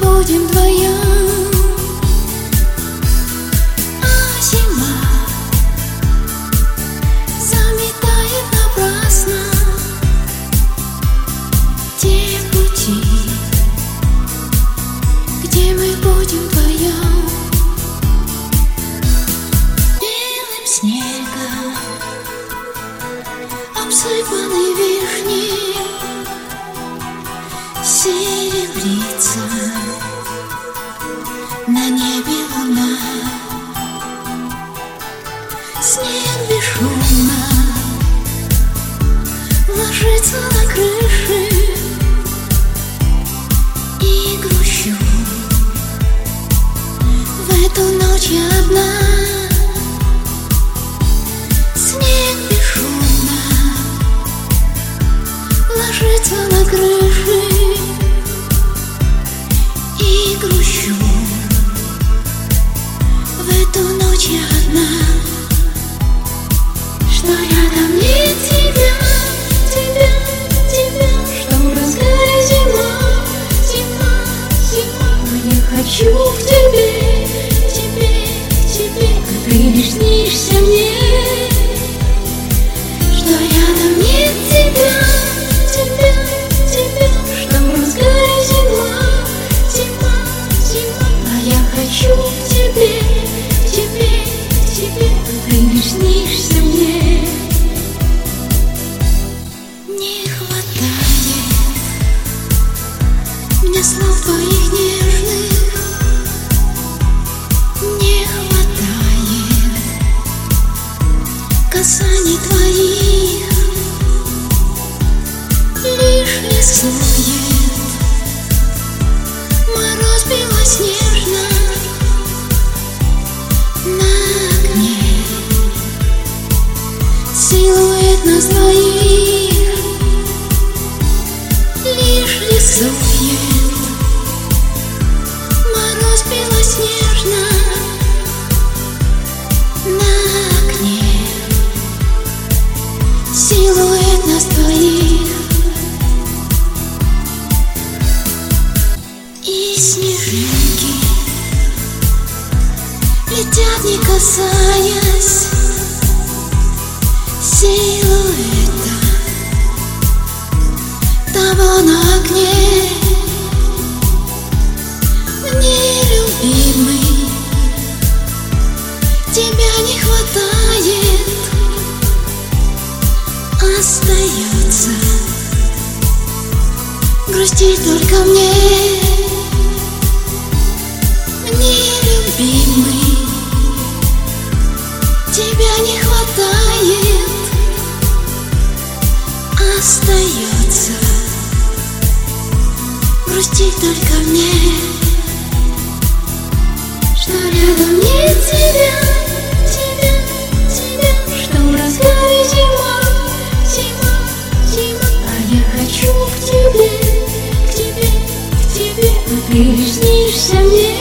будем вдвоем, а зима заметает напрасно те пути, где мы будем вдвоем. Белым снегом обсыпанный вишни серебрится на небе луна. Снег бесшумно ложится на крыши, и грущу в эту ночь я одна. Снег бесшумно ложится на крыши, и грущу в эту ночь я одна. Что рядом нет тебя, тебя, тебя, что в разгаре зима, зима, зима. Но я хочу к тебе, тебе, тебе, а ты лишь снишься мне. Что рядом нет тебя, тебя, тебя, что в разгаре зима, зима, зима. А я хочу к тебе, тебе, тебе, а ты лишь снишься мне. Не хватает мне слов твоих нежных, не хватает касаний твоих. Лишь рисует мороз белоснежно на окне силуэт нас двоих. Лишь рисует мороз белоснежно на окне силуэт нас двоих. И снежинки летят, не касаясь силуэта того на окне. Мне, любимый, тебя не хватает, остается грустить только мне. Мне, любимый, тебя не хватает, остается грустить только мне. Что рядом нет тебя, тебя, тебя, что в разгаре зима, зима, зима. А я хочу к тебе, к тебе, к тебе, а ты лишь снишься мне.